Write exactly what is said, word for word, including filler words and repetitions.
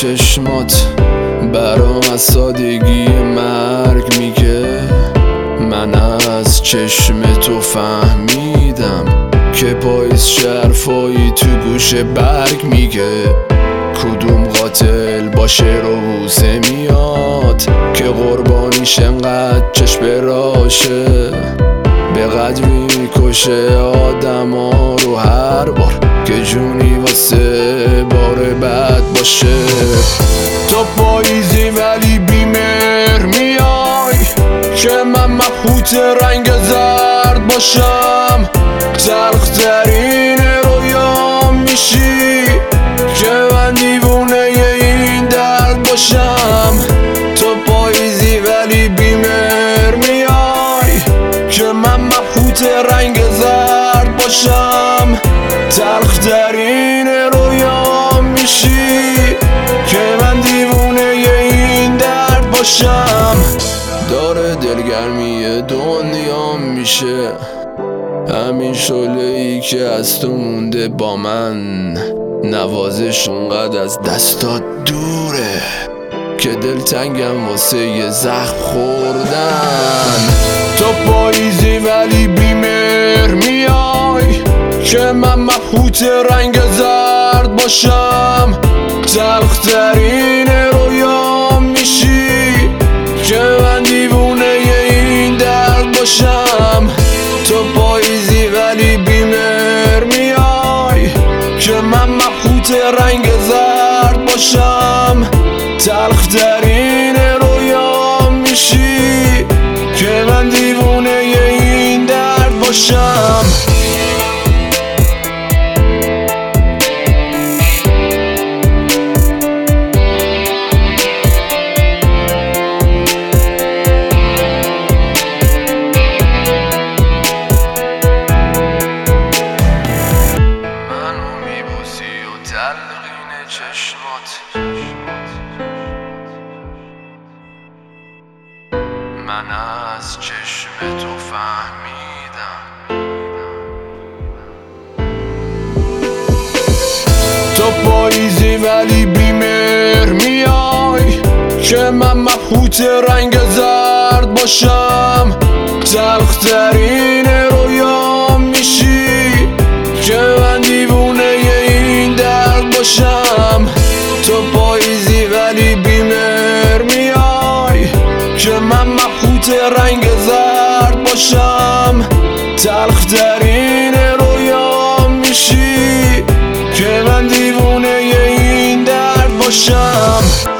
چشمات برام از سادگی مرگ میگه. من از چشم تو فهمیدم که پاییز شرفایی تو گوش برگ میگه. کدوم قاتل با شعر و بوسه میاد که قربانیش انقدر چشم براشه. به قدری میکشه آدم ها رو هر بار که جونی واسه بار بد باشه. تو پاییزی ولی بیمهر میای که من مبهوت رنگ زرد باشم. تلخترین رویام میشی که من دیوونه این درد باشم. تو پاییزی ولی بیمهر میای که من مبهوت رنگ زرد باشم. تلخترین رویام میشی که من دیوونه این درد باشم. داره دلگرمی دنیا میشه همین شعله‌ای که از تو مونده با من. نوازش اونقدر از دستات دوره که دلتنگم واسه یه زخم خوردن. تو پاییزی ولی بیمهر میای که من مبهوت رنگ زرد باشم. تلخترین رویام میشی که من دیوونه این درد باشم. تو پاییزی ولی بیمهر میای که من مبهوت رنگ زرد باشم. تلخترین رویام میشی که من دیوونه این درد باشم. تلقین چشمات من از چشم تو فهمیدم. تو پاییزی ولی بیمهر میای که من مبهوت رنگ زرد باشم. تلخترین رویام میشی که من دیوونه این درد باشم. تو پاییزی ولی بیمهر میای که من مبهوت رنگ زرد باشم. تلخترین رویام میشی که من دیوونه این درد باشم.